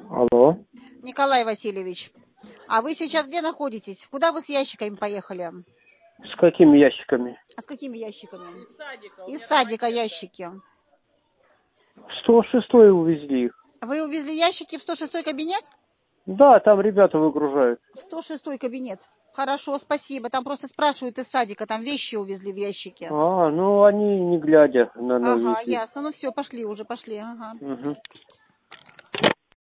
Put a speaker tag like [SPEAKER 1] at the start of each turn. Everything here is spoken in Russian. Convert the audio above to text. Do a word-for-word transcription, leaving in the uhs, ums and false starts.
[SPEAKER 1] Алло.
[SPEAKER 2] Николай Васильевич, а вы сейчас где находитесь? Куда вы с ящиками поехали?
[SPEAKER 1] С какими ящиками?
[SPEAKER 2] А с какими ящиками? Из садика. Из садика ящики.
[SPEAKER 1] В сто шестой увезли их.
[SPEAKER 2] Вы увезли ящики в сто шестой кабинет?
[SPEAKER 1] Да, там ребята выгружают.
[SPEAKER 2] В сто шестой кабинет. Хорошо, спасибо. Там просто спрашивают из садика, там вещи увезли в ящике.
[SPEAKER 1] А, ну они не глядя на
[SPEAKER 2] Ага,
[SPEAKER 1] увезли.
[SPEAKER 2] ясно. Ну все, пошли уже, пошли. Ага.
[SPEAKER 1] Угу.